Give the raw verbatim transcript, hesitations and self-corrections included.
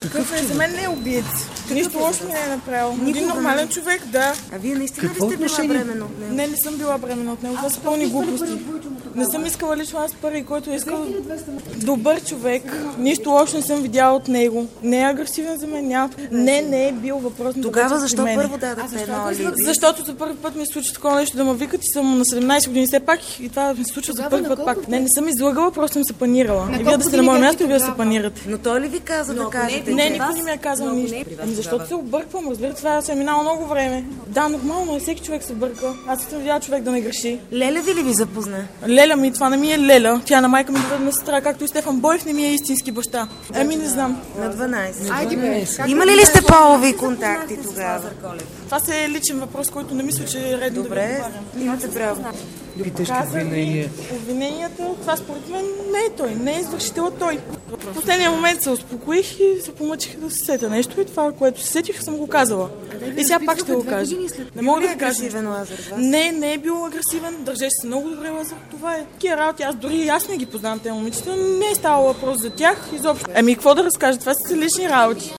Такъв е, за мен не е убиец. Нищо лошо не е направил. Един нормален човек, да. А вие наистина ли сте била бременна от него? Не, не съм била бременна от него. Това са пълни глупости. Не съм искала лично аз първи, който е искал. Добър човек. Нищо лошо не съм видяла от него. Не е агресивен за мен. Няма. Не, не е бил въпрос на тогава защо първо дадахте едно алиби? Защото за първи път ми се случва такова нещо да ме викат и съм на седемнайсет години все пак и това ми се случва за първи път пак. Не, не съм излъгала, просто съм се панирала. И вие да сте на мое място и вие да се панирате. Но той ли ви каза да кажете? Не, никой не ми е казал нищо. Ами защото се обърквам, разбира, това се е минало много време. Да, нормално е, всеки човек се бърка. Аз съм видяла човек да не греши. Леля ви ли ви запозна? Леля ми, това не ми е Леля. Тя на майка ми на сестра, както и Стефан Боев не ми е истински баща. Ами не знам. На дванайсет. Имали ли сте полови контакти тогава? Това се е личен въпрос, който не мисля, че е редно. Добре, да го имате право. Питаш какви обвинения? Обвиненията, това според мен не е той, не е извършител той. В последния момент се успокоих и се помъчих да се сетя нещо и това, което се сетих, съм го казала. И сега пак ще го кажа. Не мога да кажа. Не, не е бил агресивен, държеше се много добре Лазар. Това е. Такива работи, аз дори аз не ги познавам тези момичета, не е ставало въпрос за тях изобщо. Ами какво да разкажа, това са лични работи.